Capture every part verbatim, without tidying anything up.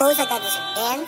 Boza dat is een band.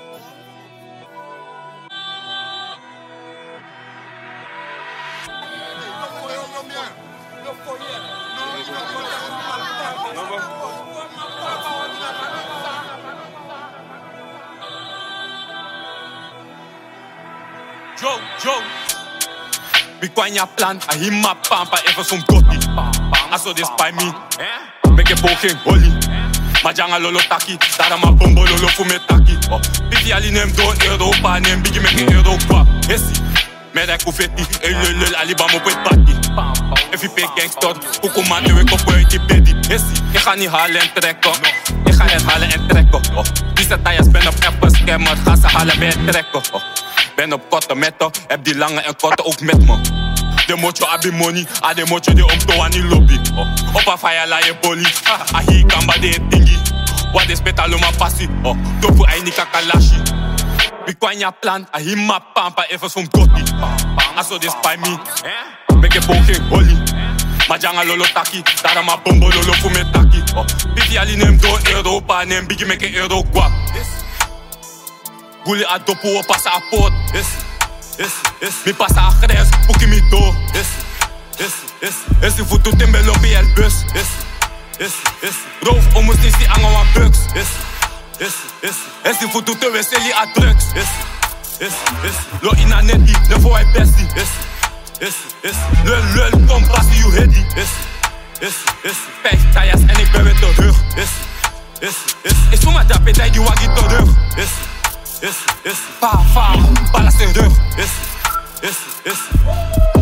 Joe, Joe. Bikwanya plan, ahima pampa, even some gotti. Aso this by me. Make a poking holy. Majanga lolo taki, dara ma bombo lolo fume taki. Bifi ali nem do Europa, nem bigi make euro kwa. Hesi, meda kufeti, e lulul alibamo pwet pati. If je pik gangster, koeko man, nu ik op uit die bedie. Hesi, ik ga niet halen en trekken. Ik ga het halen en trekken. Die satires ben op appen scammer, ga ze halen bij het trekken. Ben op korte metten, heb die lange en korte ook met me. De mocho abi money, a de mocho de om to ani lobby. Op a fire la je poli, a hi kamba de tingi. Wat is petalo ma passi, dopu aini kakalashi. Bikwanya plan, a hi ma pampa even som gotti. Aso this by me, make a poking holy. Majanga lolo taki, dara ma bombo lolo fume taki. Bifi ali nem do Europa, nem bigi make a euro guap. Guli a dopu o passa a pot. Mi passa a gres, puki mi do. Esse futu tembe lopi el bus. Roof om ons nisi ango a bugs. Esse futu te weseli a drugs. Lo ina neti, ne voor hij bestie. Lul lul, kom passie you heady. Vijf tires en ik ben weer terug. Ik voel me dappet, hij die waggie terug. Fa, fa, balas in rug.